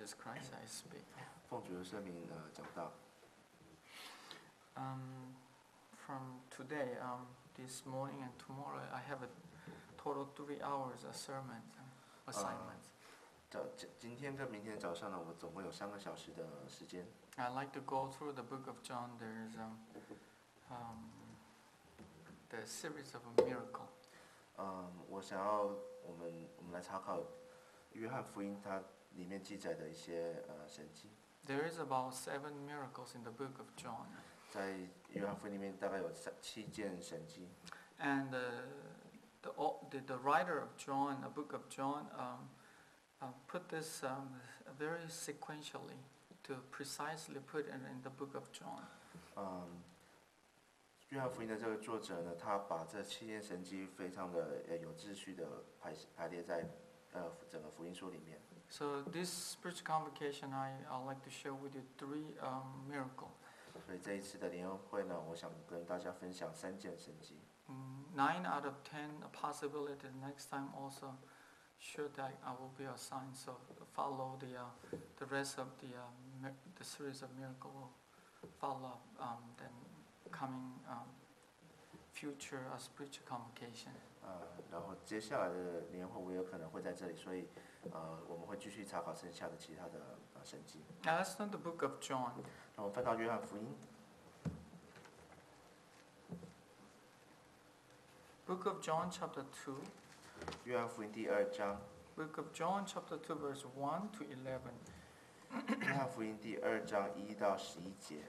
Jesus Christ I speak. 奉主的圣名讲道。 From today, this morning and tomorrow, I have a total 3 hours of sermon assignments. 今天跟明天早上呢，我总共有3个小时的时间。 I'd like to go through the book of John. There's the series of a miracle. 我想要我们来查考约翰福音它里面记载的一些神迹。 There is about 7 miracles in the book of John. 在约翰福音里面大概有7件神迹。 And the writer of John, the book of John, put this very sequentially to precisely put it in the book of John. 约翰福音的这个作者呢，他把这7件神迹非常的有秩序的排列在整个福音书里面。 So this spiritual convocation, I'd like to share with you 3 miracles. 所以这一次的联合会呢，我想跟大家分享3件神迹。 9 out of 10 possibility. Next time also, sure that I will be assigned. So follow the rest of the series of miracle will follow then coming future spiritual convocation. 然后接下来的联会我有可能会在这里，所以我们会继续查考剩下的其他的神迹。 Now let's turn to the book of John. 那我们翻到约翰福音。 Book of John chapter 2. 约翰福音第2章。 Book of John chapter 2 verse 1 to 11. 约翰福音第2章1到11节。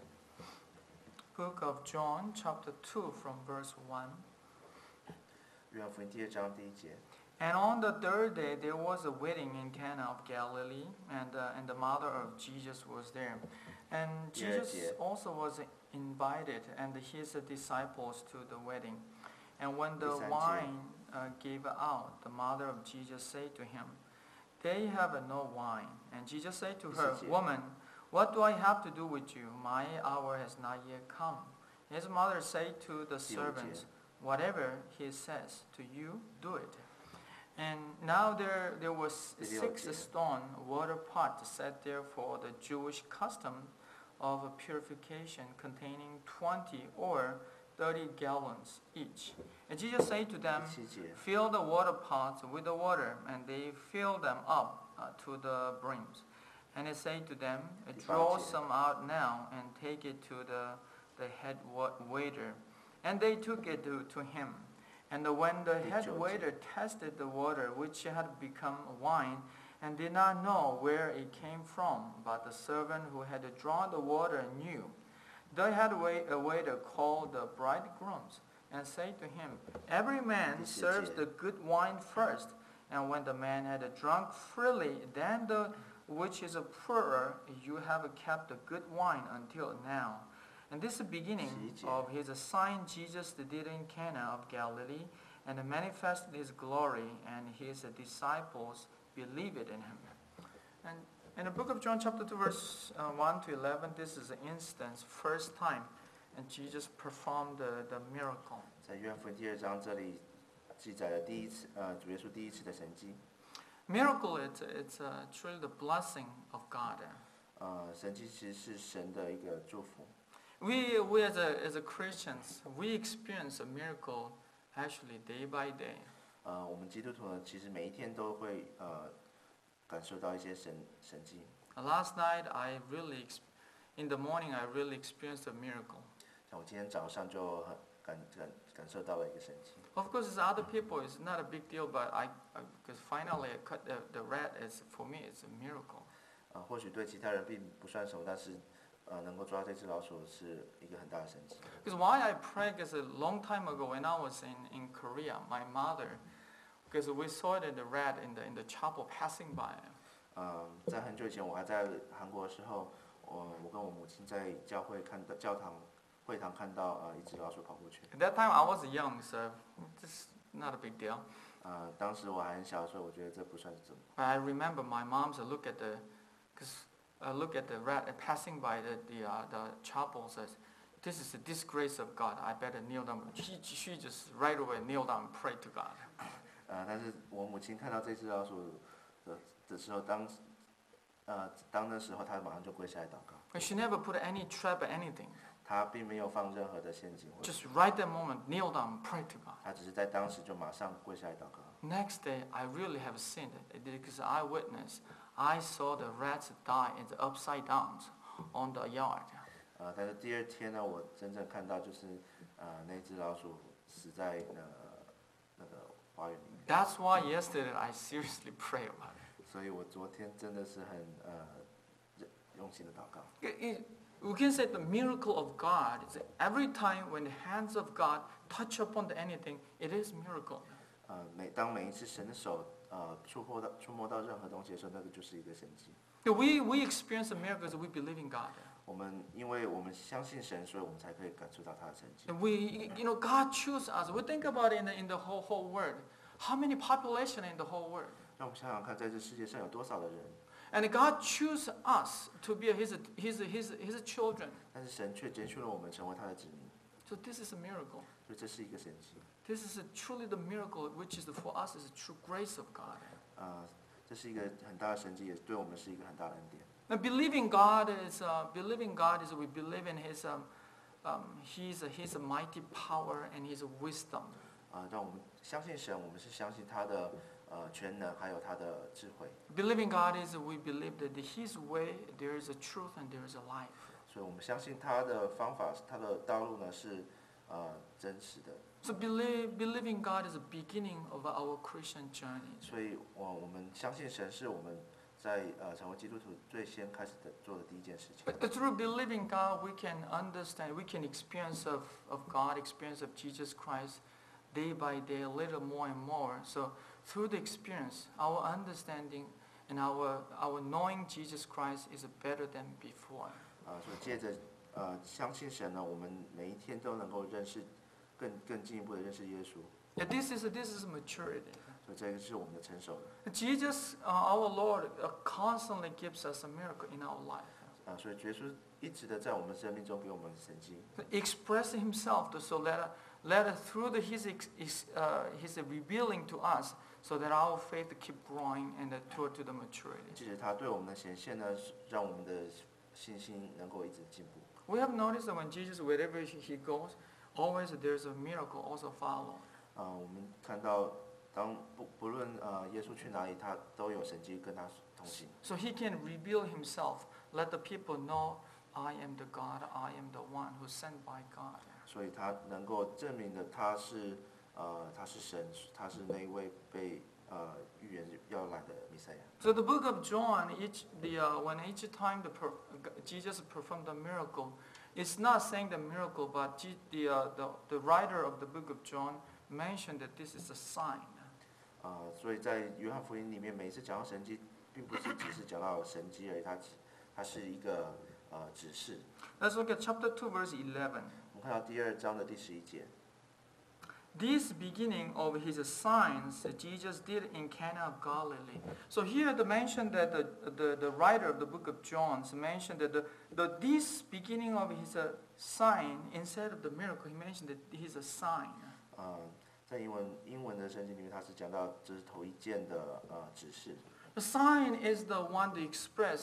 Book of John chapter 2 from verse 1. 约翰福音第2章第1节。 And on the 3rd day there was a wedding in Cana of Galilee, and the mother of Jesus was there. And Jesus also was invited, and his disciples to the wedding. And when the wine gave out, the mother of Jesus said to him, "They have no wine." And Jesus said to her, "Woman, what do I have to do with you? My hour has not yet come." His mother said to the servants, "Whatever he says to you, do it." And now there was 6 stone water pots set there for the Jewish custom of purification, containing 20 or 30 gallons each. And Jesus said to them, "Fill the water pots with the water," and they filled them up to the brims. And he said to them, "Draw some out now and take it to the head waiter." And they took it to him. And when the head waiter tasted the water, which had become wine, and did not know where it came from, but the servant who had drawn the water knew, the head waiter called the bridegrooms and said to him, "Every man serves the good wine first, and when the man had drunk freely, then the which is poorer, you have kept the good wine until now." And this is the beginning of his sign Jesus did in Cana of Galilee, and manifested his glory, and his disciples believed in him. And in the book of John chapter 2 verse 1 to 11, this is an instance, first time, and Jesus performed the miracle. 在约翰福音第2章这里记载了主耶稣第一次的神迹。 Miracle, it's truly the blessing of God. 神迹其实是神的一个祝福。 We as a Christians, we experience a miracle actually day by day. 我们基督徒呢，其实每一天都会感受到一些神迹。 Last night, in the morning, I really experienced a miracle. 像我今天早上就感受到了一个神迹。 Of course, as other people, it's not a big deal, but because finally I cut the rat, for me, it's a miracle. 或许对其他人并不算什么，但是能够抓到这只老鼠是一个很大的神迹。 Because why I pray is a long time ago when I was in Korea, my mother, because we saw the rat in the chapel passing by. 在很久以前，我还在韩国的时候，我跟我母亲在教会会堂看到一只老鼠跑过去。 At that time I was young, so it's not a big deal. 当时我还很小，所以我觉得这不算是什么。 But I remember my mom look at the rat passing by the chapel, says, "This is the disgrace of God. I better kneel down." She just right away kneel down and pray to God. 但是我母亲看到这只老鼠的时候， 当那时候他马上就跪下来祷告， She never put any trap or anything. 他并没有放任何的陷阱， Just right that moment, kneel down and pray to God. 他只是在当时就马上跪下来祷告。 Next day, I really have sinned because I witnessed. I saw the rats die in the upside down on the yard. 但是第二天呢，我真正看到就是那只老鼠死在那个花园里面。 That's why yesterday I seriously prayed about it. 所以我昨天真的是很用心的祷告。 We can say the miracle of God is that every time when the hands of God touch upon anything, it is miracle. 当每一次神的手触摸到任何东西的时候，那个就是一个神迹。 We experience the miracles. We believe in God. 因为我们相信神，所以我们才可以感受到他的神迹。 And God chooses us. We think about it in the whole world. How many population in the whole world? 让我们想想看，在这世界上有多少的人， And God chooses us to be His children. 但是神却拣选了我们成为他的子民， So this is a miracle. 所以这是一个神迹。 This is truly the miracle, which is for us is a true grace of God. 这是一个很大的神迹，也对我们是一个很大的恩典。 Now, believing God is we believe in His mighty power and His wisdom. 让我们相信神，我们是相信他的全能，还有他的智慧。 Believing God is we believe that His way there is a truth and there is a life. 所以我们相信他的方法，他的道路呢是真实的。 So believing God is the beginning of our Christian journey. 所以我们相信神是我们在成为基督徒最先开始做的第一件事情。 But through believing God, we can understand, we can experience of God, experience of Jesus Christ, day by day, a little more and more. So through the experience, our understanding and our knowing Jesus Christ is better than before. 所以借着相信神呢，我们每一天都能够认识更进一步的认识耶稣。 Yeah, this is maturity. 所以这个是我们的成熟的。 Jesus, our Lord, constantly gives us a miracle in our life. 所以耶稣一直的在我们生命中给我们神迹， Express Himself, so let through His revealing to us, so that our faith keep growing and toward to the maturity. 即使他对我们的显现呢，让我们的信心能够一直进步。 We have noticed that when Jesus, wherever He goes, always there's a miracle also follow. 我们看到，不论耶稣去哪里，他都有神迹跟他同行。 So He can reveal Himself, let the people know, I am the God, I am the one who's sent by God. 所以他能够证明的他是神，他是那一位被预言要来的弥赛亚。 So the book of John, when each time Jesus performed a miracle, it's not saying the miracle, but the writer of the book of John mentioned that this is a sign. 所以在约翰福音里面，每一次讲到神迹，并不是只是讲到神迹而已，它是一个指示。 Let's look at chapter 2, verse 11. 我们看到第2章的第11节。 This beginning of His signs that Jesus did in Cana of Galilee. So here the mention that the writer of the book of John mentioned that this beginning of His sign, instead of the miracle, He mentioned that He's a sign. 在英文的圣经里面，它是讲到这是头一件的指示。 The sign is the one to express,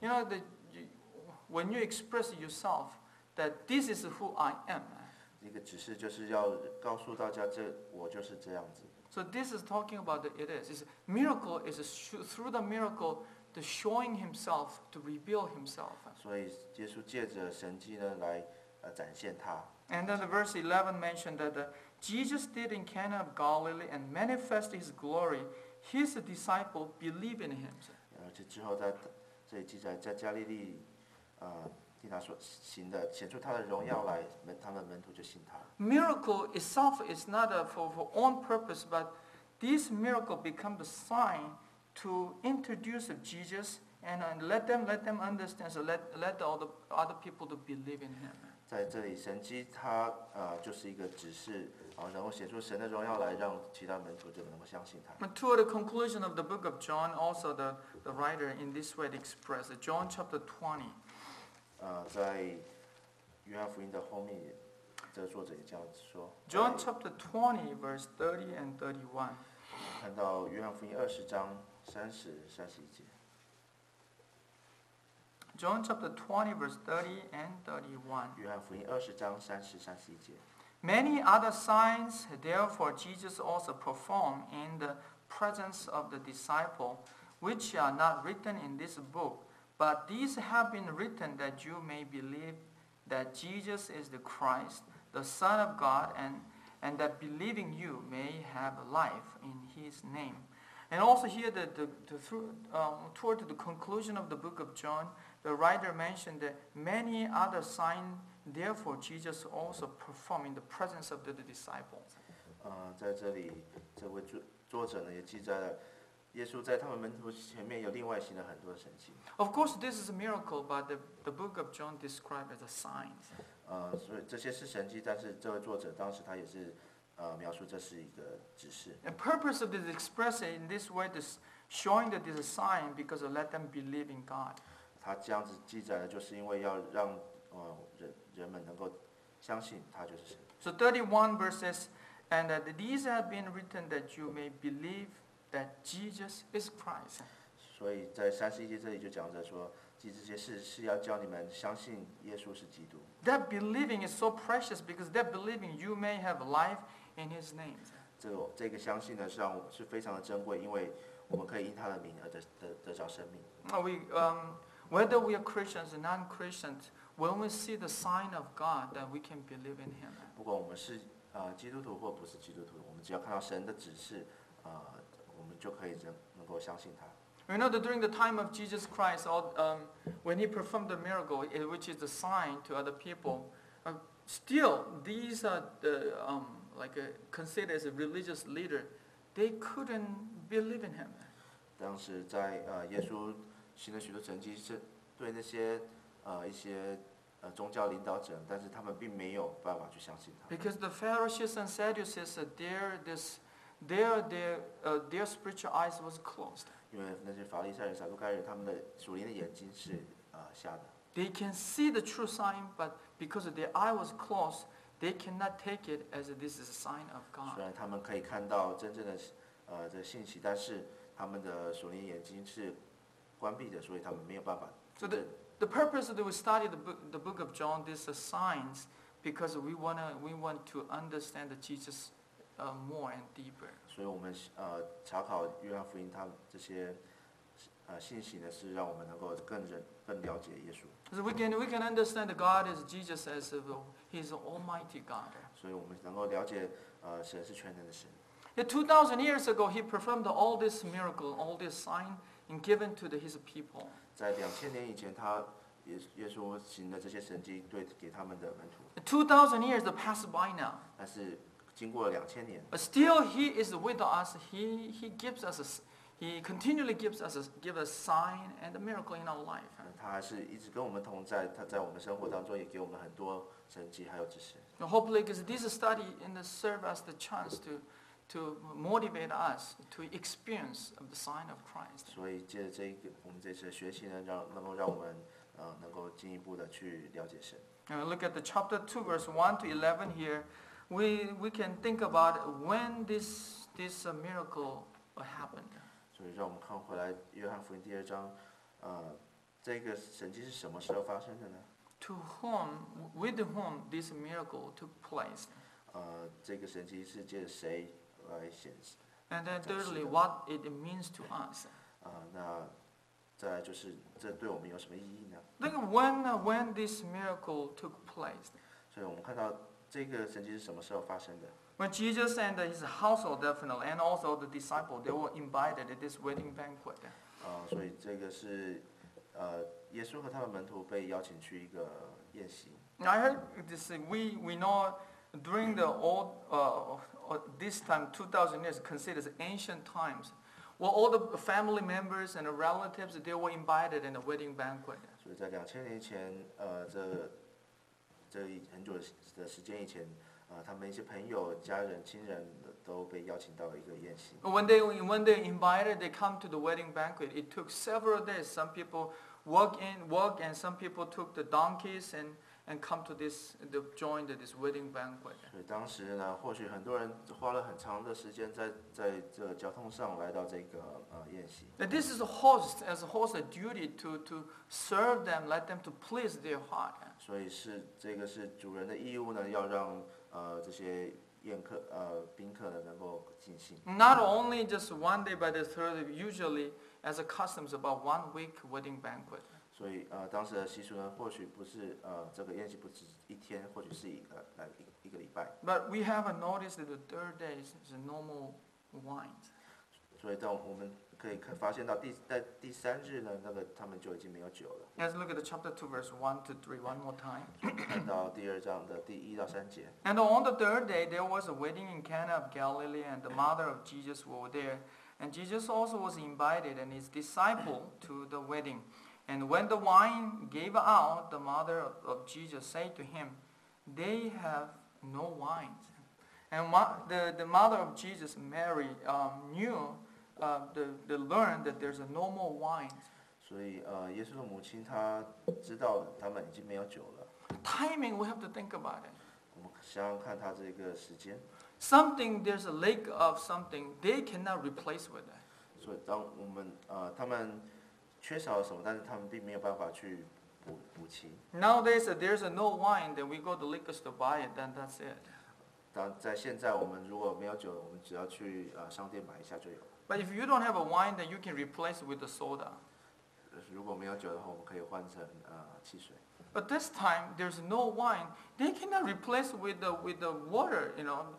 when you express yourself, that this is who I am. 一个指示就是要告诉大家，我就是这样子。 So this is talking about miracle is through the miracle to showing Himself, to reveal Himself. 所以耶稣借着神迹呢来展现他。 And then the verse 11 mentioned that Jesus did in Cana of Galilee and manifest His glory. His disciple believe in Him. 而且之后在这里记载，在加利利听他所行的，显出他的荣耀来，他们门徒就信他。 Miracle itself is not for own purpose, but this miracle becomes a sign to introduce Jesus and let them understand. So let all the other people to believe in Him. 在这里，神迹它就是一个指示，然后显出神的荣耀来，让其他门徒就能够相信他。 But toward the conclusion of the book of John, also the writer in this way expressed John chapter 20. 在约翰福音的后面，这个作者也这样子说。 John chapter 20, verse 30 and 31. 看到约翰福音20章30、31节。 John chapter 20, verse 30 and 31. 约翰福音20章30-31节。 Many other signs, therefore, Jesus also performed in the presence of the disciple, which are not written in this book, but these have been written that you may believe that Jesus is the Christ, the Son of God, and that believing you may have life in his name. And also here, toward the conclusion of the book of John, the writer mentioned that many other signs, therefore Jesus also performed in the presence of the disciples. 在这里，这位作者呢也记载了，耶稣在他们门徒前面有另外行了很多的神迹。 Of course, this is a miracle, but the book of John described as a sign. 所以这些是神迹，但是这位作者当时他也是描述这是一个指示。 The purpose of this expressed in this way is showing that this is a sign because to let them believe in God. 他这样子记载的，就是因为要让人们能够相信他就是神。 So 31 verses, and that these have been written that you may believe that Jesus is Christ. 所以在31节这里就讲着说，记这些事是要叫你们相信耶稣是基督。 That believing is so precious because that believing you may have life in His name. 这个相信呢，是非常的珍贵，因为我们可以因他的名而得着生命。 Whether we are Christians or non-Christians, when we see the sign of God, that we can believe in Him. 不管我们是基督徒或不是基督徒，我们只要看到神的指示，我们就可以能够相信他。 We know that during the time of Jesus Christ, when He performed the miracle, which is a sign to other people, still these are considered as a religious leader, they couldn't believe in Him. 当时在耶稣行了许多神迹，是对那些一些宗教领导者，但是他们并没有办法去相信他。 Because the Pharisees and Sadducees, their spiritual eyes was closed. 因为那些法利赛人、撒都该人，他们的属灵的眼睛是瞎的。 They can see the true sign, but because their eye was closed, they cannot take it as this is a sign of God. 虽然他们可以看到真正的这信息，但是他们的属灵眼睛是关闭的，所以他们没有办法。 So the purpose that we study the book of John, these are signs, because we want to understand Jesus more and deeper. 所以我们查考约翰福音，他这些信息呢，是让我们能够更了解耶稣。 So we can understand that God is Jesus as He's Almighty God. 所以我们能够了解神是全能的神。 Yet 2,000 years ago, He performed all this miracle, all this sign, and given to His people. 在2000年以前，耶稣行的这些神迹，给他们的门徒。 2,000 years have passed by now. 但是经过了2000年， But still, He is with us. He gives us He continually gives us a sign and a miracle in our life. 他还是一直跟我们同在，他在我们生活当中也给我们很多神迹还有指示。 And hopefully, because this study serve us the chance to motivate us to experience of the sign of Christ. 所以借着我们这次学习呢，能够让我们能够进一步的去了解神。 And we look at the chapter 2, verse 1 to 11 here. We can think about when this miracle happened. 所以让我们看回来约翰福音第2章，这个神迹是什么时候发生的呢？ With whom this miracle took place. 这个神迹是借着谁来显示？ And then thirdly, what it means to us. 那再来就是这对我们有什么意义呢？ Think when this miracle took place. 所以我们看到这个神迹是什么时候发生的？ When Jesus and his household definitely, and also the disciples, they were invited at this wedding banquet. 所以这个是耶稣和他的门徒被邀请去一个宴席。 I heard this. We know during the this time 2,000 years considered as ancient times. Well, all the family members and the relatives, they were invited in a wedding banquet. 所以在2000年前，这很久的时间以前，他们一些朋友、家人、亲人都被邀请到一个宴席。 When they invited, they come to the wedding banquet. It took several days. Some people work, and some people took the donkeys and come to join this wedding banquet. 所以当时呢，或许很多人花了很长的时间在这个交通上来到这个宴席。 That this is a host a duty to serve them, let them to please their heart. 所以这个是主人的义务呢，要让这些宾客呢能够尽兴。 Not only just one day, but the third, usually as a custom is about 1 week wedding banquet. 所以当时的习俗呢，或许不是这个宴席不止一天，或许是一个礼拜。 But we have noticed that the third day is normal wines. 所以当我们可以发现到在第3日呢，他们就已经没有酒了。 Let's look at the chapter 2, verse 1 to 3 one more time. 看到第2章的第1到3节。 And on the third day there was a wedding in Cana of Galilee, and the mother of Jesus were there. And Jesus also was invited, and his disciple to the wedding. And when the wine gave out, the mother of Jesus said to him, "They have no wine." And the mother of Jesus, Mary, learned that there's no more wine. 所以耶稣的母亲她知道他们已经没有酒了。 Timing, we have to think about it. 我们想想看他这个时间。 There's a lack of something, they cannot replace with it. 所以当我们他们缺少了什么，但是他们并没有办法去补齐。 Nowadays, there's no wine, then we go to liquor store buy it, then that's it. 在现在，我们如果没有酒，我们只要去商店买一下就有。 But if you don't have a wine, then you can replace it with the soda. 如果没有酒的话，我们可以换成汽水。 But this time, there's no wine. They cannot replace with the water.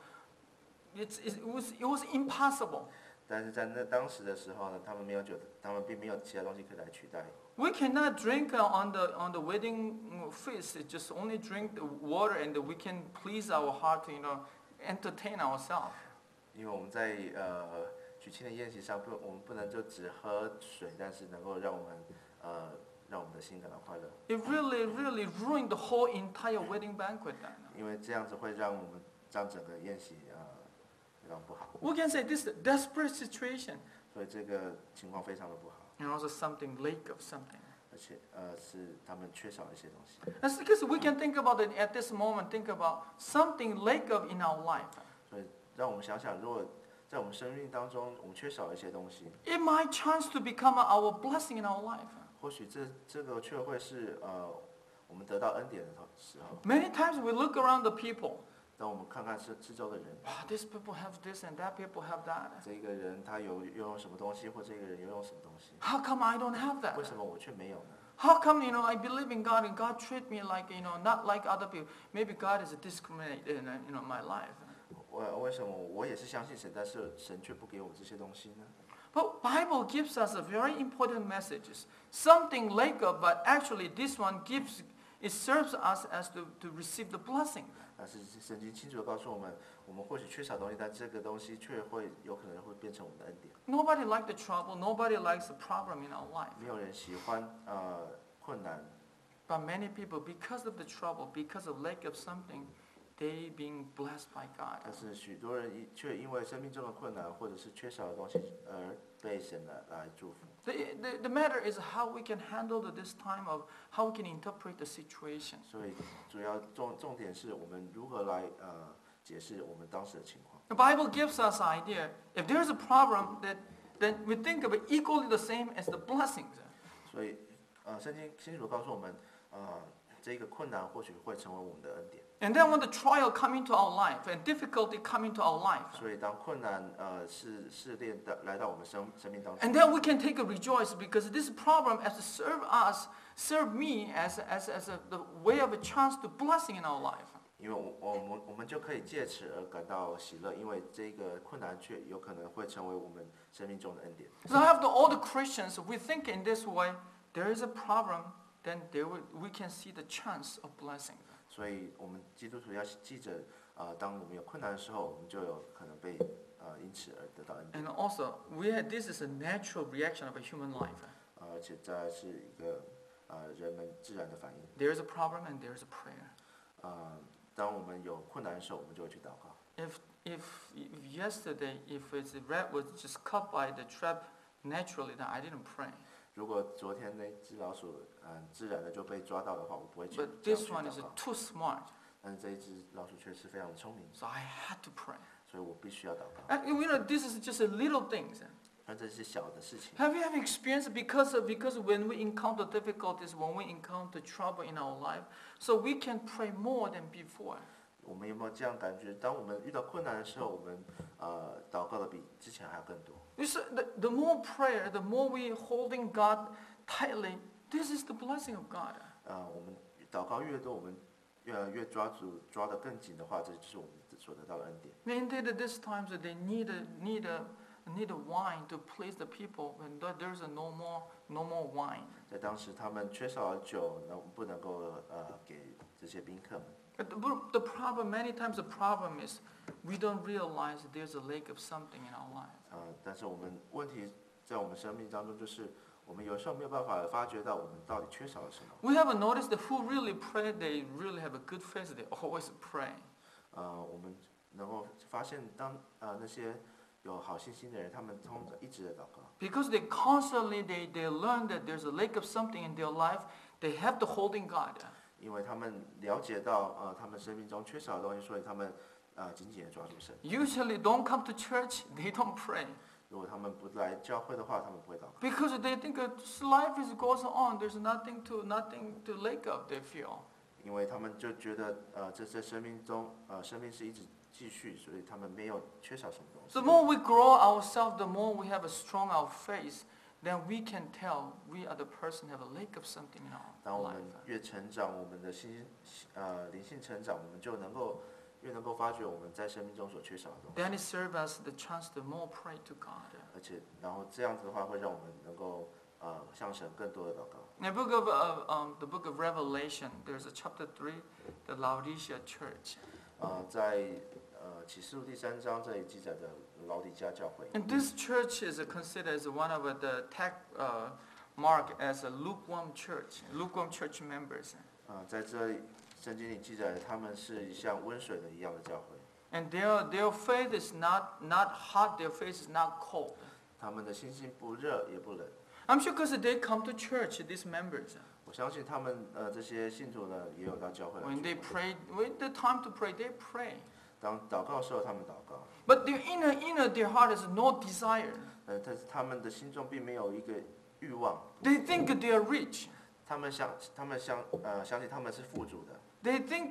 It was impossible. 但是在当时的时候呢，他们没有酒，他们并没有其他东西可以来取代。 We cannot drink on the wedding feast. Just only drink the water, and we can please our heart to entertain ourselves. 因为我们在娶亲的宴席上，我们不能就只喝水，但是能够让我们的心感到快乐。 It really ruined the whole entire wedding banquet. 因为这样子会让整个宴席非常不好。 We can say this is a desperate situation. 所以这个情况非常的不好。 And also lack of something. 而且是他们缺少一些东西。 That's because we can think about it at this moment. Think about something lack of in our life. 所以让我们想想，如果在我们生命当中，我们缺少一些东西。 It might chance to become our blessing in our life. 或许这个却会是我们得到恩典的时候。 Many times we look around the people. 当我们看看四周的人。 These people have this and that people have that. 这个人他拥有什么东西，或这个人拥有什么东西。 How come I don't have that? 为什么我却没有呢？ How come I believe in God and God treat me like not like other people? Maybe God is discriminated in my life. 为什么我也是相信神，但是神却不给我这些东西呢？ But Bible gives us a very important message. Something lack of, but actually this one it serves us as to receive the blessing. 但是圣经清楚地告诉我们，我们或许缺少东西，但这个东西却有可能会变成我们的恩典。 Nobody likes the trouble. Nobody likes the problem in our life. 没有人喜欢困难。 But many people, because of the trouble, because of lack of something, they being blessed by God. 但是许多人却因为生命中的困难或者是缺少的东西而被神来祝福。 The matter is how we can handle this time of how we can interpret the situation. 所以主要重点是我们如何来解释我们当时的情况。 The Bible gives us an idea. If there is a problem, then we think of it equally the same as the blessings. 所以圣经清楚告诉我们，这个困难或许会成为我们的恩典。 And then when the trial come into our life and difficulty come into our life. 所以当困难试炼来到我们生命当中。 And then we can take a rejoice because this problem has serve me as the way of a chance to blessing in our life. 因为我们就可以借此而感到喜乐，因为这个困难却有可能会成为我们生命中的恩典。 So after all the Christians, we think in this way, there is a problem, then we can see the chance of blessing. 所以我们基督徒要记着，当我们有困难的时候，我们就有可能被因此而得到恩典。 And also, this is a natural reaction of a human life. 而且这是一个人们自然的反应。 There is a problem and there is a prayer. 当我们有困难的时候，我们就会去祷告。 If yesterday, if the rat was just caught by the trap naturally, then I didn't pray. 如果昨天那只老鼠自然的就被抓到的话，我不会去 But 这样 this 去 one 祷 is 告。 too smart, 但是这一只老鼠却是非常的聪明， so I had to pray. 所以我必须要祷告。 And this is just a little things. 但这是小的事情。 Have you ever experienced because when we encounter difficulties, when we encounter trouble in our life, so we can pray more than before? 我们有没有这样感觉？当我们遇到困难的时候，我们祷告的比之前还要更多。 The more prayer, the more we holding God tightly. This is the blessing of God. 我们祷告越多，我们越抓得更紧的话，这就是我们所得到的恩典。 Indeed, at this times they need a wine to please the people, and there's no more wine. 在当时，他们缺少了酒，不能够给这些宾客们。 The problem, many times the problem is we don't realize there's a lack of something in our life. 但是我们问题在我们生命当中，就是我们有时候没有办法发觉到我们到底缺少了什么。 We have noticed that who really pray, they really have a good faith. They always pray. 我们能够发现，当那些有好信心的人，他们通常一直在祷告。 Because they constantly they learn that there's a lack of something in their life. They have to holding God. 因为他们了解到他们生命中缺少的东西，所以他们紧紧地抓住神。 Usually don't come to church. They don't pray. 如果他们不来教会的话，他们不会祷告。 Because they think life goes on. There's nothing to lack of. They feel. 因为他们就觉得在生命中生命是一直继续，所以他们没有缺少什么东西。 The more we grow ourselves, the more we have a strong our faith. Then we can tell we are the person have a lack of something in 当 our 我 life. 们越成长，我们的灵性成长，我们就越能够发觉我们在生命中所缺少的东西。 Then it serves us the chance to more pray to God. 而且，然后这样子的话，会让我们能够向神更多的祷告。 In the book of Revelation, there's a chapter 3, the Laodicea church. 在启示录第3章这里记载的老底嘉教会。 And this church is considered as one of the mark as a lukewarm church members. 在这里圣经里记载，他们是像温水的一样的教会。 And their faith is not hot, their faith is not cold. 他们的心性不热也不冷。 I'm sure because they come to church, these members. 我相信他们这些信徒呢，也有到教会来 When 聚 they 会。 pray, when the time to pray, they pray. 当祷告的时候，他们祷告。 But their inner their heart is no desire. 但是他们的心中并没有一个欲望。 They think they are rich. 他们相信他们是富足的。 They think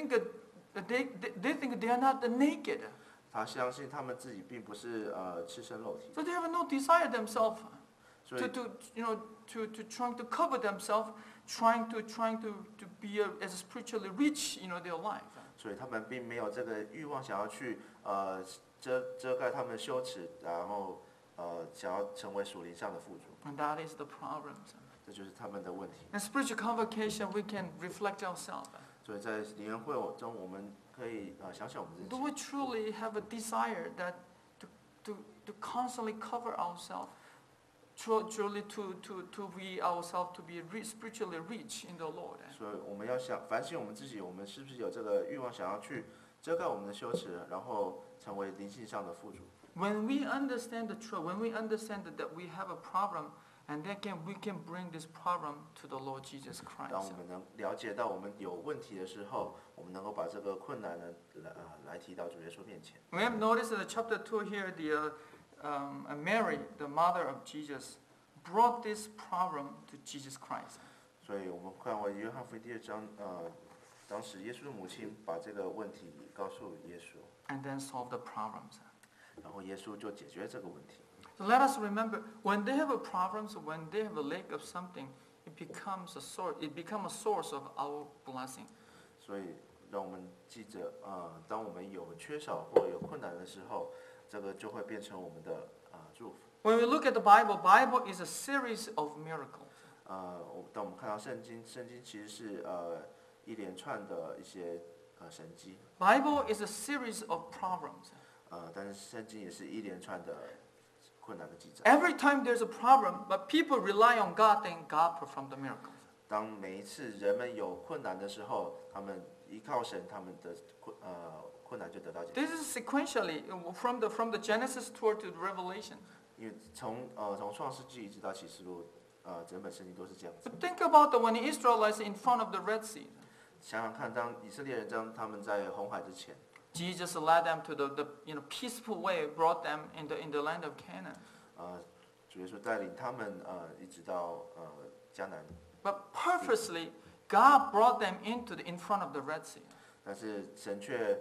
they are not naked. 他相信他们自己并不是赤身露体。 So they have no desire themselves 所以 to trying to cover themselves, trying to be as spiritually rich, their life. 所以他们并没有这个欲望，想要去遮盖他们的羞耻，然后想要成为属灵上的富足。 And that is the problem. 这就是他们的问题。 In spiritual convocation, we can reflect ourselves. 所以在灵恩会中，我们可以想想我们自 Do 己。 we truly have a desire that to constantly cover ourselves, truly to be ourselves to be spiritually rich in the Lord? 所以我们要反省我们自己，我们是不是有这个欲望，想要去遮盖我们的羞耻，然后成为灵性上的富足。 When we understand the truth, when we understand that we have a problem, and then we can bring this problem to the Lord Jesus 当 Christ. 我们能了解到我们有问题的时候，我们能够把这个困难呢来提到主耶稣面前。 We have noticed in the chapter 2 here, Mary, the mother of Jesus, brought this problem to Jesus Christ. 所以我们看过约翰福音第2章，当时耶稣的母亲把这个问题告诉耶稣， And then solve the problems. 然后耶稣就解决这个问题。 So let us remember, when they have a problems, when they have a lack of something, it becomes a source of our blessing. 所以让我们记着，当我们有缺少或有困难的时候，这个就会变成我们的祝福。 When we look at the Bible is a series of miracles. 当我们看到圣经其实是一连串的一些神迹。 Bible is a series of problems. 但是圣经也是一连串的困难的记载。 Every time there's a problem, but people rely on God, then God performs the miracles. 当每一次人们有困难的时候，他们依靠神，他们的困难就得到解决。 This is sequentially from the Genesis toward to the Revelation. 因为从创世纪一直到启示录， 整本圣经都是这样子。 But think about when the Israelites in front of the Red Sea. 想想看，当以色列人他们在红海之前， Jesus led them to the peaceful way, brought them in the land of Canaan. 主耶稣带领他们一直到迦南。 But purposely, God brought them in front of the Red Sea. 但是神却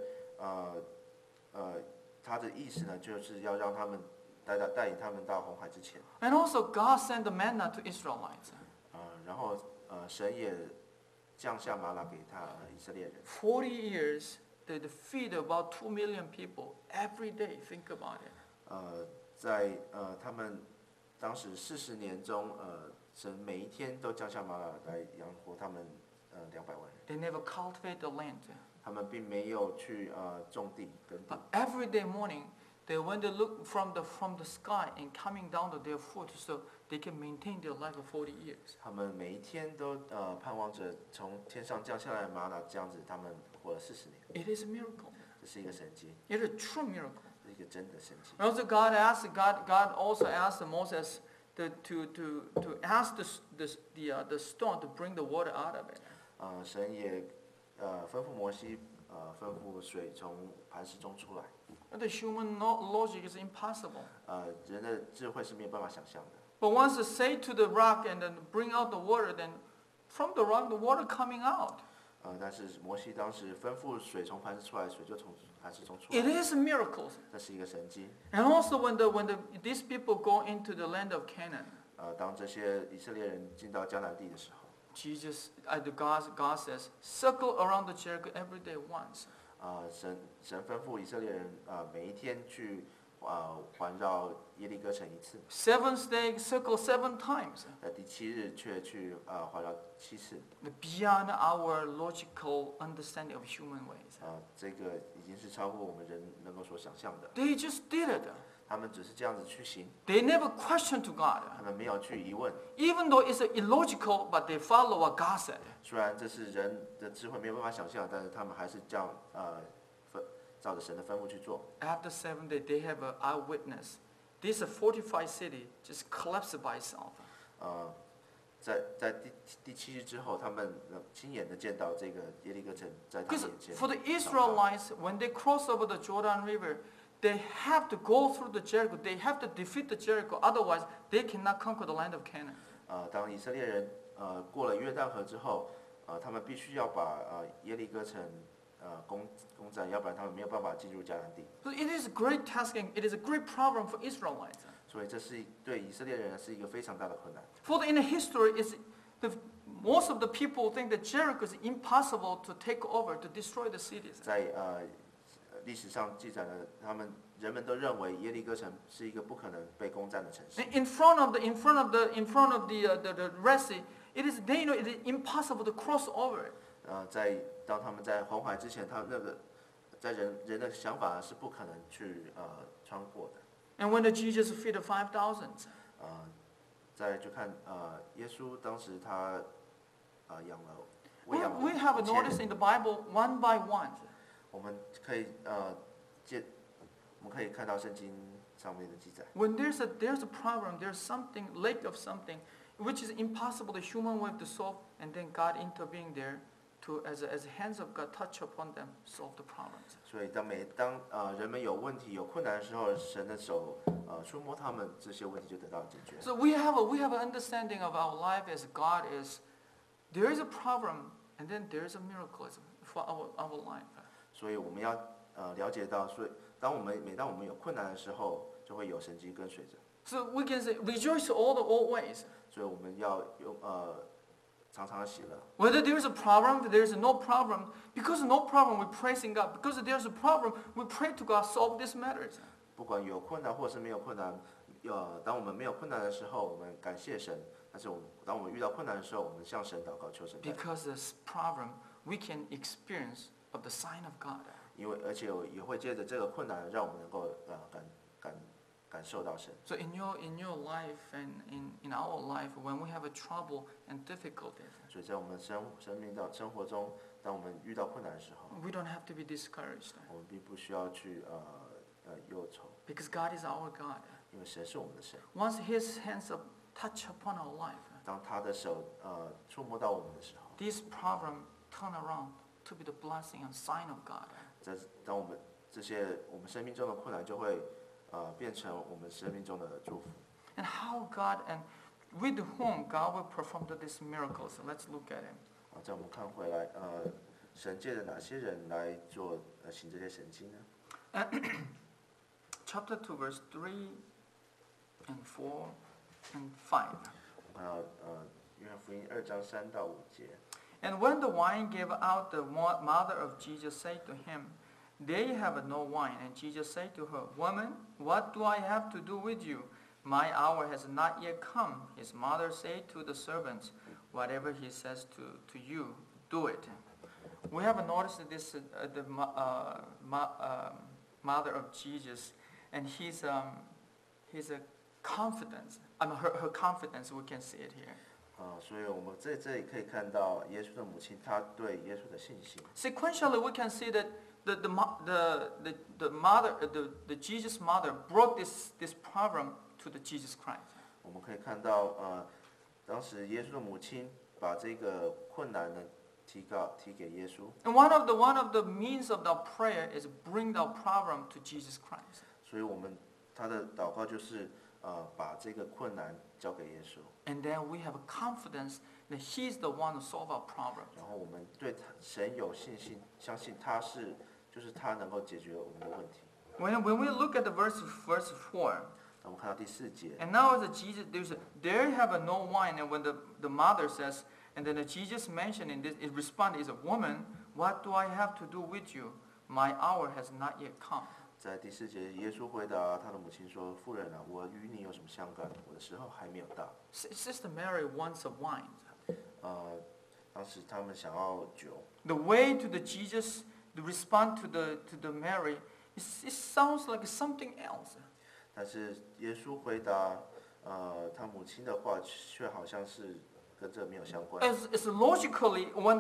他的意思呢，就是要让他们带领他们到红海之前。 And also, God sent the manna to Israelites. 然后神也降下玛拿给以色列人。 40 years, they feed about 2 million people every day. Think about it. 在他们当时40年中，神每一天都降下玛拿来养活他们200万人。 They never cultivate the land. 他们并没有去种地耕地。 But every day morning, when they look from the sky and coming down to their foot, so they can maintain their life for 40 years. 他们每一天都盼望着从天上降下来的玛拿，这样子他们活了40年。 It is a miracle. 这是一个神迹， It is a true miracle. 是一个真的神迹。 And also, God also asked Moses to ask the stone to bring the water out of it. 神也吩咐摩西，吩咐水从磐石中出来。 The human logic is impossible. 人的智慧是没有办法想象的。 But once you say to the rock and then bring out the water, then from the rock the water coming out. 但是摩西当时吩咐水从磐石出来，水就从磐石中出 It 来。 is miracles. 这是一个神迹。 And also when these people go into the land of Canaan, 当这些以色列人进到迦南地的时候， God says, circle around the Jericho every day once. 神吩咐以色列人每一天去环绕耶利哥城一次， Seventh day, circle 7 times. 在第7日却去环绕7次。 Beyond our logical understanding of human ways. 这个已经是超过我们人能够所想象的。 They just did it. 他们只是这样子去行， They never questioned to God. 他们没有去疑问。 Even though it's illogical, but they follow what God said. 虽然这是人的智慧没有办法想象，但是他们还是这样照着神的吩咐去做。 After 7 days, they have an eyewitness. This fortified city just collapsed by itself. 在第7日之后，他们亲眼的见到这个耶利哥城在他 Because 们眼前。 for the Israelites, when they cross over the Jordan River, they have to go through the Jericho. They have to defeat the Jericho. Otherwise, they cannot conquer the land of Canaan. 当以色列人过了约旦河之后，他们必须要把耶利哥城攻占，要不然他们没有办法进入迦南地。 So it is a great task and it is a great problem for Israelites. 所以这是对以色列人是一个非常大的困难。 In the history, most of the people think that Jericho is impossible to take over, to destroy the cities. 在历史上记载了，人们都认为耶利哥城是一个不可能被攻占的城市。 In front of the Red Sea, they know it is impossible to cross over it. 当他们在红海之前，他那个在人的想法是不可能去穿过的。 And when Jesus fed the 5,000, 再就看耶稣当时他喂养了 we have 5000 人 noticed in the Bible one by one. 我们可以看到圣经上面的记载。 When there's a problem, there's something, lack of something, which is impossible the human way to solve, and then God intervened there to, as hands of God touch upon them, solve the problems. 所以当人们有问题、有困难的时候，神的手触摸他们，这些问题就得到解决。 So we have an understanding of our life as God is. There is a problem, and then there is a miracle for our life. 所以我们要了解到，所以每当我们有困难的时候，就会有神迹跟随着。 So we can say rejoice all ways. 所以我们要用常常的喜乐。 Whether there is a problem, there is no problem. Because no problem, we praising God. Because there is a problem, we pray to God solve these matters. 不管有困难或是没有困难，当我们没有困难的时候，我们感谢神；但是当我们遇到困难的时候，我们向神祷告，求神带领。 Because this problem, we can experience of the sign of God. 而且也会借着这个困难，让我们能够感受到神。 So in your life and in our life, when we have a trouble and difficulties, 所以在我们生活中，当我们遇到困难的时候， we don't have to be discouraged. 我们并不需要去忧愁， Because God is our God. 因为神是我们的神。 Once His hands touch upon our life, 当他的手触摸到我们的时候， this problem turn around to be the blessing and sign of God. 当我们生命中的困难就会变成我们生命中的祝福。 And how God and with whom God will perform these miracles. So let's look at it. 在我们看回来，神借着哪些人来做行这些神迹呢？ Chapter 2, verse 3 and 4 and 5. 我们看到约翰福音2章3到5节。 And when the wine gave out, the mother of Jesus said to him, They have no wine. And Jesus said to her, Woman, what do I have to do with you? My hour has not yet come. His mother said to the servants, Whatever he says to you, do it. We have noticed this, the mother of Jesus, and his confidence, her confidence, we can see it here. 所以我们在这里可以看到耶稣的母亲，她对耶稣的信心。 Sequentially, we can see that the Jesus mother brought this problem to the Jesus Christ. 我们可以看到当时耶稣的母亲把这个困难呢提给耶稣。 And one of the means of the prayer is bring the problem to Jesus Christ. 所以他的祷告就是把这个困难交给耶稣。 And then we have confidence that He's the one who solve our problem. 然后我们对神有信心，相信就是他能够解决我们的问题。 When we look at the verse 4, 那我们看到第4节。 and now the Jesus, there have no wine, and when the mother says, and then the Jesus mentioned in this, it responded, is a woman, what do I have to do with you? My hour has not yet come. 在第4节，耶稣回答他的母亲说：“妇人啊，我与你有什么相干？我的时候还没有到。” Sister Mary wants a wine. 当时他们想要酒。 The way to the Jesus, to respond to the Mary, it sounds like something else. 但是耶稣回答他母亲的话，却好像是跟这没有相关。 As logically, when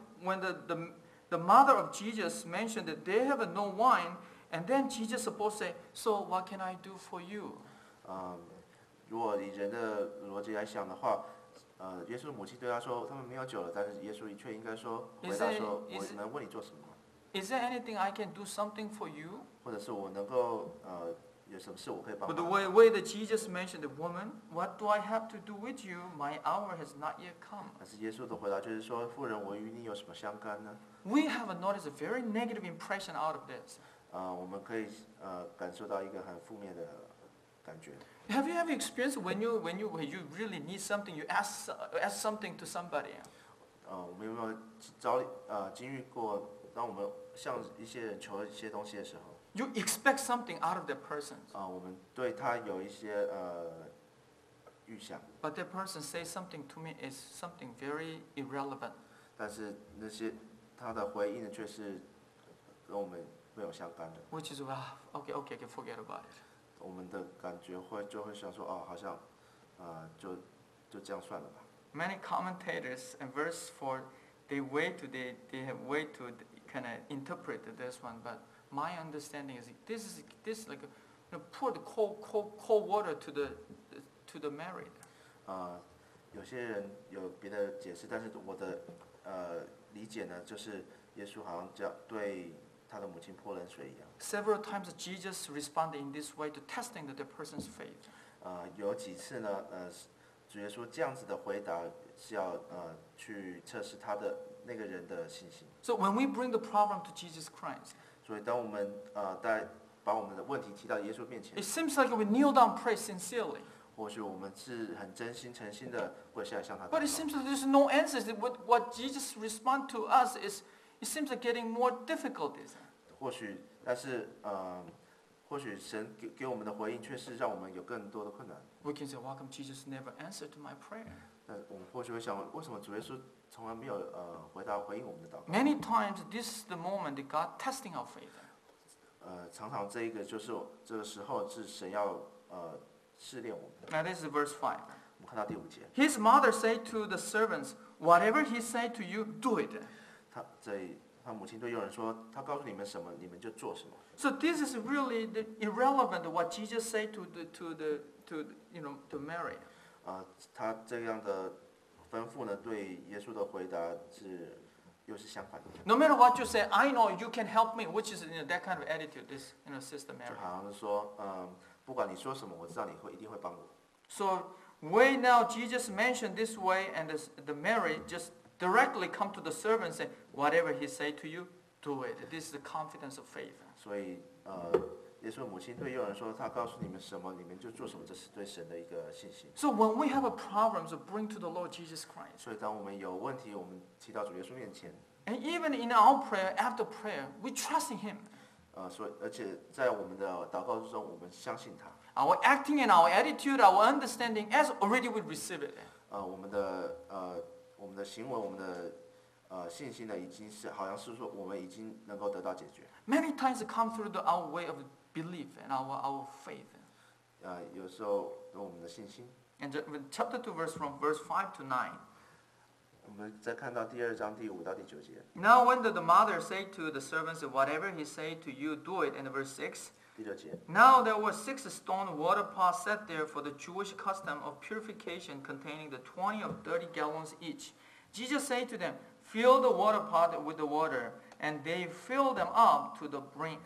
the mother of Jesus mentioned that they have no wine, and then Jesus supposed to say, so what can I do for you? 如果以人的逻辑来想的话，耶稣的母亲对他说，他们没有酒了，但是耶稣却应该说，回答说，我能为你做什么？ Is there anything I can do something for you? 或者是我能够有什么事我可以帮 But the 忙？ way that Jesus mentioned the woman, what do I have to do with you? My hour has not yet come. 但是耶稣的回答就是说，妇人，我与你有什么相干呢？ We have noticed a very negative impression out of this. 我们可以感受到一个很负面的感觉。 Have you ever experienced when you really need something, you ask something to somebody? 我们有没有经历过，当我们向一些人求一些东西的时候， You expect something out of that person, 我们对他有一些预想， but that person says something to me is something very irrelevant. 但是那些他的回应呢，却是跟我们没有相干的。 Which is, okay, forget about it. 我们的感觉就会想说，好像就这样算了吧。 Many commentators in verse 4, they have way to kind of interpret this one, but my understanding is this like pour the cold water to the married. 有些人有别的解释，但是我的理解呢，就是耶稣好像对他的母亲泼冷水一样。 Several times Jesus responded in this way to testing the person's faith. 有几次呢，主耶稣这样子的回答是要去测试他的那个人的信心。 So when we bring the problem to Jesus Christ, 所以当我们把我们的问题提到耶稣面前 it，seems like we kneel down and pray sincerely. 或许我们是很真心诚心的跪下来向他祷 But it 告。 seems like there's no answers. What Jesus responds to us is, it seems like getting more difficulties. 或许神给我们的回应却是让我们有更多的困难。 We can say, how come Jesus never answered to my prayer? 但我们或许会想，为什么主耶稣从来没有回应我们的祷告？ Many times, this is the moment that God testing our faith. 常常这个时候是神要试炼我们。 Now this is verse 5. 我们看到第5节， His mother said to the servants, whatever he said to you, do it. 他母亲对佣人说：“他告诉你们什么，你们就做什么。” So this is really irrelevant what Jesus said to Mary. 他这样的吩咐呢，对耶稣的回答又是相反的。 No matter what you say, I know you can help me, which is that kind of attitude. This Sister 就 Mary. 好像是说，不管你说什么，我知道你一定会帮我。 So way now Jesus mentioned this way, and the Mary just directly come to the servant and say, whatever he say to you, do it. This is the confidence of faith. 所以耶稣的母亲对佣人说，他告诉你们什么，你们就做什么，这是对神的一个信心。 So when we have a problem, so bring to the Lord Jesus Christ. 所以当我们有问题，我们提到主耶稣面前。 And even in our prayer, after prayer, we trust in Him. 所以而且在我们的祷告之中，我们相信他。 Our acting and our attitude, our understanding, as already we receive it. 我们的行为，我们的信心呢，已经是好像是说我们已经能够得到解决。 Many times it comes through our way of belief and our faith. 有时候我们的信心。 And chapter 2, from verse 5 to 9. 我们再看到第2章第5到第9节。 Now when the mother said to the servants, whatever he said to you, do it. And verse 6. 第6节。 Now there were 6 stone water pots set there for the Jewish custom of purification, containing the 20 of 30 gallons each. Jesus said to them, fill the water pot with the water, and they filled them up to the brim.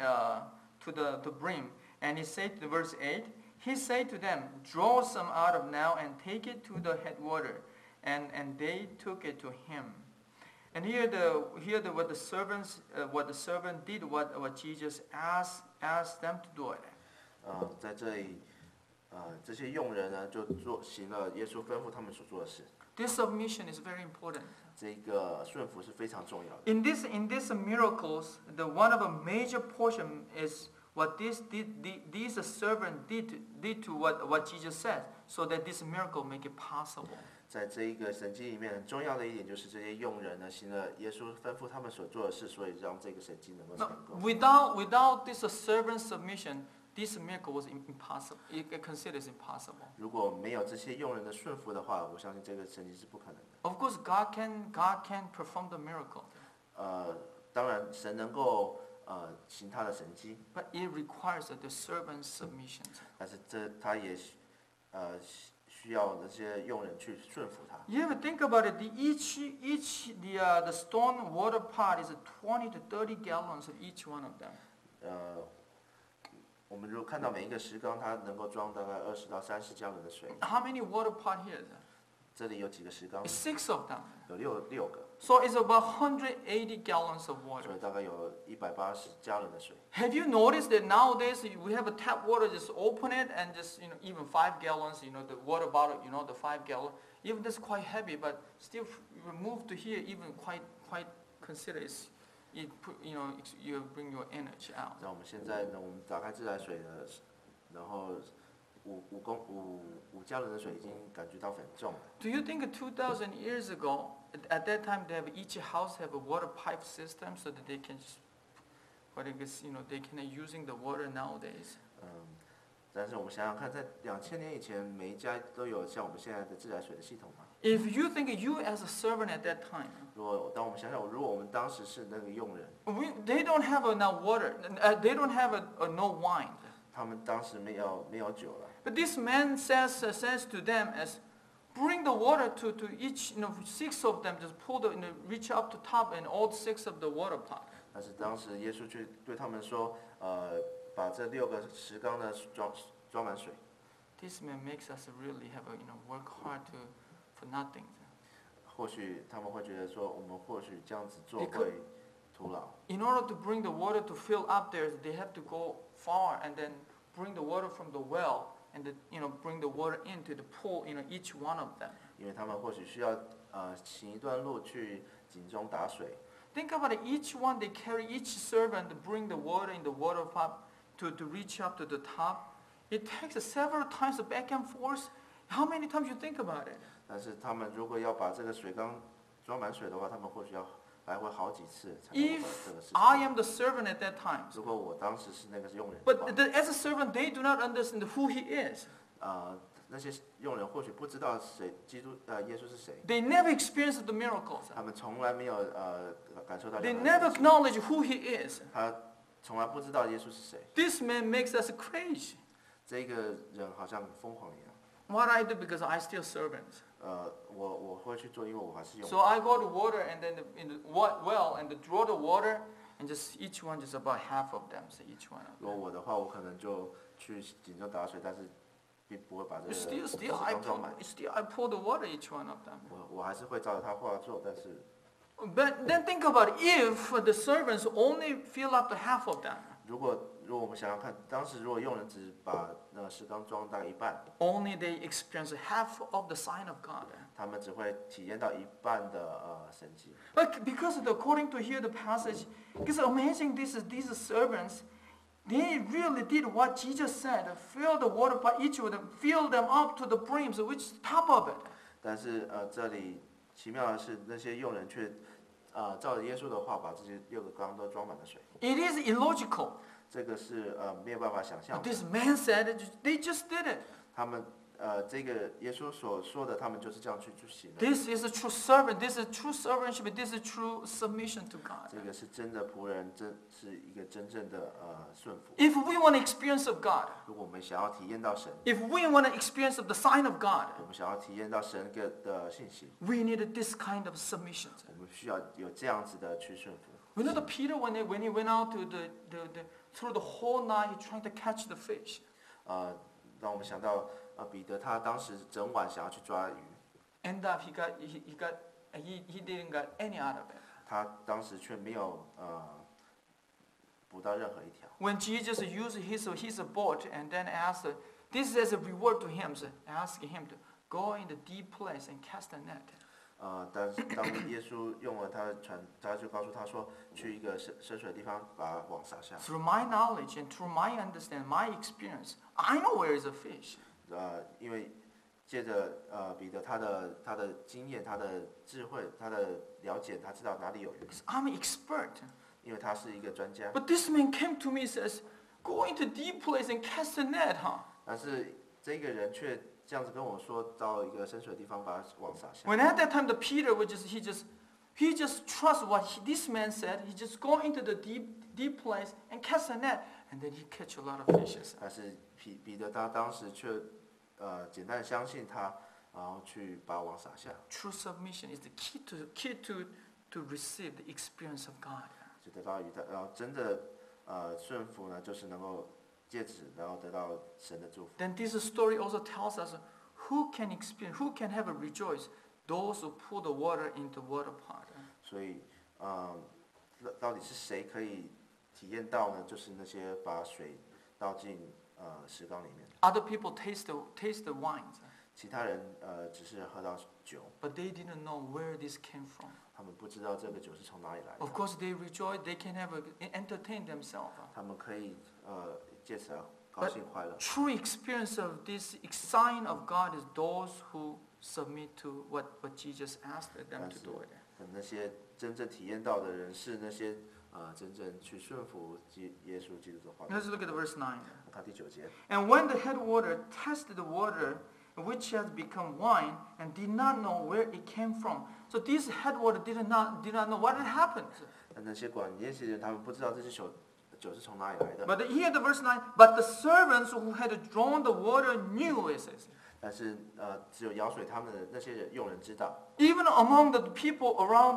And he said to verse 8, he said to them, draw some out of now and take it to the headwater. And they took it to him. And here what the servant did, what Jesus asked them to do it. 在这里，这些佣人呢，就行了耶稣吩咐他们所做的事。 This submission is very important. 这个顺服是非常重要的。 In this miracles, the one of a major portion is what these servant did to what Jesus said, so that this miracle make it possible. 在这一个神迹里面，很重要的一点就是这些佣人呢，行了耶稣吩咐他们所做的事，所以让这个神迹能够成功。 Without this servant submission, this miracle was impossible. It considers impossible. 如果没有这些佣人的顺服的话，我相信这个神迹是不可能的。 Of course, God can perform the miracle. 当然，神能够行他的神迹。 But it requires the servant's submission. 但是他也需要那些佣人去顺服他。 You ever think about it? The stone water pot is 20 to 30 gallons of each one of them. 我们如果看到每一个石缸，它能够装大概20到30加仑的水。 How many water pot here? 这里有几个石缸？ 6 of them. 有6个。 So it's about 180 gallons of water. 所以大概有180加仑的水。 Have you noticed that nowadays we have a tap water, just open it and just, even 5 gallons, the water bottle, the 5 gallon, even that's quite heavy, but still move to here, even quite consider it's, you bring your energy out. 那我们现在呢，我们打开自来水呢，然后5加仑的水已经感觉到很重了。 Do you think 2,000 years ago, at that time, each house have a water pipe system so that they can, they can using the water nowadays? 但是我们想想看，在2000年以前，每一家都有像我们现在的自来水的系统吗？ If you think you as a servant at that time, 当我们想想，如果我们当时是那个佣人， they don't have enough water, they don't have no wine. 他们当时没有酒了。 But this man says to them as, bring the water to each, 6 of them, just reach up to top and all 6 of the water pot. 但是当时耶稣却对他们说，把这6个石缸呢装满水。 This man makes us really have work hard for nothing. 或许他们会觉得说，我们或许这样子做会徒劳。 In order to bring the water to fill up there, they have to go far and then bring the water from the well and bring the water into the pool, each one of them. 因为他们或许需要行一段路去井中打水。 Think about it. Each one they carry, each servant to bring the water in the water pot to reach up to the top. It takes several times back and forth. How many times you think about it? 但是他们如果要把这个水缸装满水的话，他们或许要来回好几次才能够把这个事情。 I am the servant at that time. 如果我当时是那个佣人， But as a servant, they do not understand who he is. 那些佣人或许不知道耶稣是谁。 They never experienced the miracles. 他们从来没有感受到。 They never acknowledge who he is. 他从来不知道耶稣是谁。 This man makes us crazy. 这个人好像疯狂一样。 What I do because I still servants. 我会去做，因为我还是用。 So I go to water and then in the well and draw the water and just each one just about half of them, so each one. 如果我的话，我可能就去井中打水，但是并不会把这个 Still I 缸装满。 pour the water each one of them. 我还是会照着他话做，但是 But then think about it, if the servants only fill up the half of them. 如果我们想想看，当时如果用人只把那个石缸装大概一半， Only they experience half of the sign of God. 他们只会体验到一半的神迹。 But because according to here the passage, it's amazing. These servants, they really did what Jesus said: fill the water by each of them, fill them up to the brim, so which is top of it. 但是这里奇妙的是，那些用人却照着耶稣的话，把这些6个缸都装满了水。 It is illogical. 这个是没有办法想象 But 的。 this man said they just did it. 他们这个耶稣所说的，他们就是这样去行的。 This is a true servant. This is true servantship. This is true submission to God. 这个是真的仆人，这是一个真正的顺服。 If we want to experience of God, 如果我们想要体验到神， if we want to experience of the sign of God, 我们想要体验到神的信息， we need this kind of submission. 我们需要有这样子的去顺服。 We know that Peter, when he went out to through the whole night, he trying to catch the fish. 让我们想到彼得他当时整晚想要去抓鱼， End up he didn't get any out of it. 他当时却没有捕到任何一条。 When Jesus used his boat and then asked, this is as a reward to him, so asking him to go in the deep place and cast a net. 但是当耶稣用了他的船，他就告诉他说，去一个深水的地方把网撒下。 Through my knowledge and through my understanding, my experience, I know where is a fish. 因为借着彼得他的经验、他的智慧、他的了解，他知道哪里有鱼， Because I'm an expert. 因为他是一个专家。 But this man came to me and says, go into deep place and cast a net, huh? 但是这个人却这样子跟我说，到一个深水的地方把网撒下。 When at that time the Peter was he just trusts what this man said. He just go into the deep place and cast a net, and then he catch a lot of fishes. 但是彼得他当时却简单的相信他，然后去把网撒下。 True submission is the key to receive the experience of God. 就得到然后真的顺服呢，就是能够借此然后得到神的祝福。 Then this story also tells us who can experience, who can have a rejoice, those who pour the water into water pot. 所以到底是谁可以体验到呢？就是那些把水倒进石缸里面。 Other people taste the wines, 其他人只是喝到酒， but they didn't know where this came from. 他们不知道这个酒是从哪里来的。 Of course, they rejoice. They can entertain themselves. 他们可以借此高兴快乐。 True experience of this sign of God is those who submit to what Jesus asked them to do. 那些真正体验到的人，是那些真正去顺服耶稣基督的话。 Let's look at verse 9. 看第9节。 And when the headwater tasted the water, which has become wine, and did not know where it came from. So this headwater did not know what had happened. 那些管筵席的人，他们不知道这些酒是从哪里来的。 But here the verse 9, but the servants who had drawn the water knew, it says. 但是只有舀水他们的那些人用人知道。 Even among the people around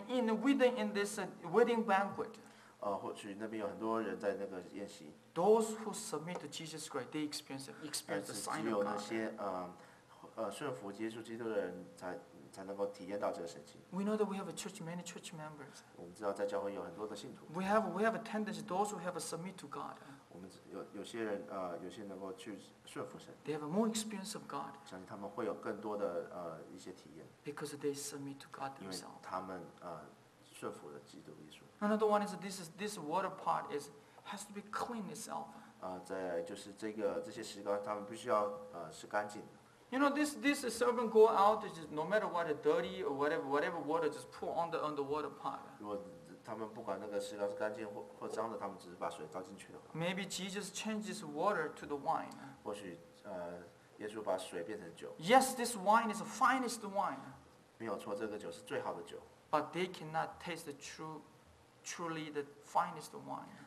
within this wedding banquet, 或许那边有很多人在那个宴席。 those who submit to Jesus Christ, they experience the 只 sign 有 of 那 God. 些顺服耶稣基督的人才能够体验到这个神迹。 We know that we have many church members. 我们知道在教会有很多的信徒。 We have a tendency, those who have a submit to God, 我们有些人能够去顺服神， they have a more experience of God 相信他们会有更多的一些体验， because they submit to God 因为 themselves. 他们顺服了基督耶稣。 Another one is this water pot has to be clean itself. 再来就是这些石膏，他们必须要是干净的。 You know, this servant go out, just no matter what, dirty or whatever water, just pour on the water pot. 如果他们不管那个石膏是干净或脏的，他们只是把水倒进去的话， Maybe Jesus changes water to the wine. 或许耶稣把水变成酒， Yes, this wine is the finest wine, 没有错，这个酒是最好的酒， but they cannot taste truly the finest wine.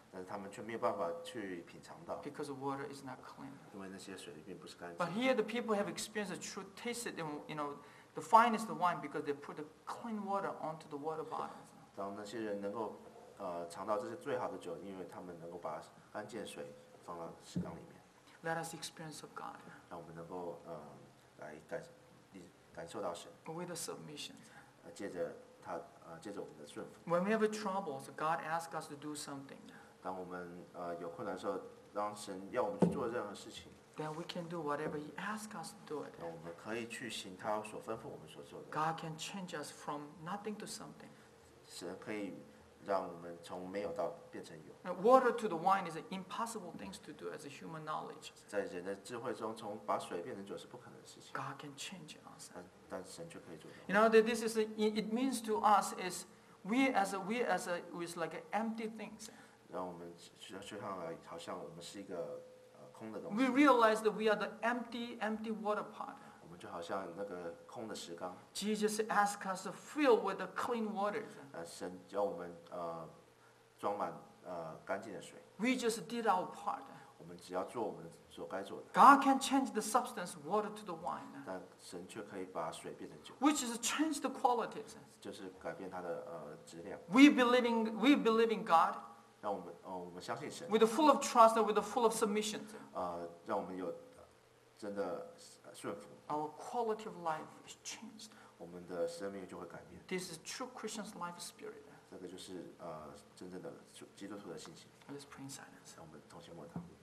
但是他们却没有办法去品尝到， because the water is not clean. 因为那些水并不是干 But 净。 here the people have experienced the true tasted, the finest wine because they put the clean water onto the water bottles. 当那些人能够尝到这是最好的酒，因为他们能够把干净的水放到石缸里面， Let us experience of God 让我们能够来感受到神， with the submission. 借着我们的顺服。 When we have troubles, God asks us to do something. 当我们有困难的时候，当神要我们去做任何事情， Then we can do whatever He asks us to do it. 那我们可以去行他所吩咐我们所做的。 God can change us from nothing to something. 神可以让我们从没有到变成有。 Now, water to the wine is an impossible thing to do as a human knowledge. 在人的智慧中，从把水变成酒是不可能的事情， God can change us. 但神却可以做到。 You know that this is it means to us is we as with like empty things. 让我们去看来，好像我们是一个空的东 We 西， realize that we are the empty water pot. 我们就好像那个空的石缸。 Jesus asks us to fill with the clean waters. 神叫我们装满干净的水， We just did our part. 我们只要做我们所该做的， God can change the substance, water to the wine, 但神却可以把水变成酒， which is change the qualities. 就是改变它的质量， We believe in God 让我们相信神， with a full of trust and with a full of submission. 让我们有真的顺服， Our quality of life is changed. 我们的生命就会改变。 This is true Christian's life spirit. 这个就是真正的基督徒的信心。 Let's pray in silence. 让我们同心默祷。